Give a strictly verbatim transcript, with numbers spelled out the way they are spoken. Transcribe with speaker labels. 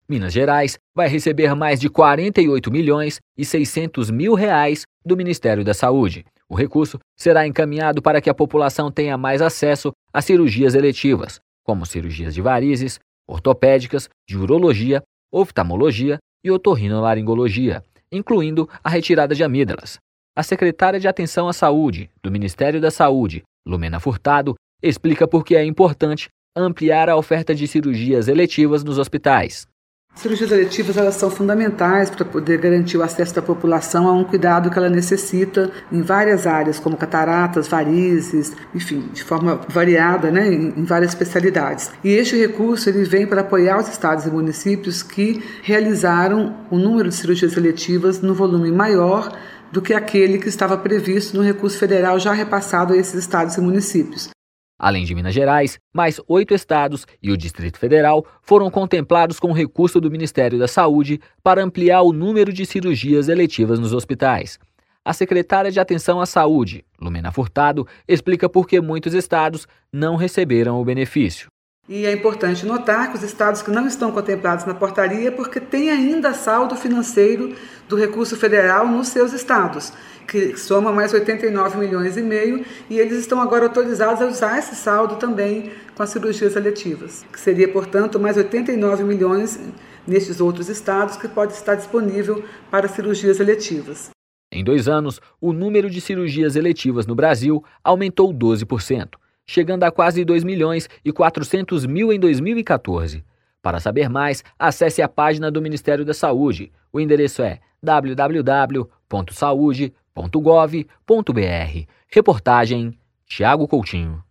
Speaker 1: Minas Gerais vai receber mais de quarenta e oito milhões e seiscentos mil reais do Ministério da Saúde. O recurso será encaminhado para que a população tenha mais acesso a cirurgias eletivas, como cirurgias de varizes, ortopédicas, de urologia, oftalmologia e otorrinolaringologia, incluindo a retirada de amígdalas. A secretária de Atenção à Saúde do Ministério da Saúde, Lumena Furtado, explica por que é importante ampliar a oferta de cirurgias eletivas nos hospitais.
Speaker 2: Cirurgias eletivas elas são fundamentais para poder garantir o acesso da população a um cuidado que ela necessita em várias áreas, como cataratas, varizes, enfim, de forma variada, né, em, em várias especialidades. E este recurso ele vem para apoiar os estados e municípios que realizaram o número de cirurgias eletivas no volume maior do que aquele que estava previsto no recurso federal já repassado a esses estados e municípios.
Speaker 1: Além de Minas Gerais, mais oito estados e o Distrito Federal foram contemplados com o recurso do Ministério da Saúde para ampliar o número de cirurgias eletivas nos hospitais. A secretária de Atenção à Saúde, Lumena Furtado, explica por que muitos estados não receberam o benefício.
Speaker 2: E é importante notar que os estados que não estão contemplados na portaria é porque tem ainda saldo financeiro do recurso federal nos seus estados, que soma mais oitenta e nove milhões e meio, e eles estão agora autorizados a usar esse saldo também com as cirurgias eletivas, que seria, portanto, mais oitenta e nove milhões nestes outros estados que pode estar disponível para cirurgias eletivas.
Speaker 1: Em dois anos, o número de cirurgias eletivas no Brasil aumentou doze por cento. Chegando a quase dois milhões e quatrocentos mil em dois mil e quatorze. Para saber mais, acesse a página do Ministério da Saúde. O endereço é w w w ponto saude ponto gov ponto b r. Reportagem Tiago Coutinho.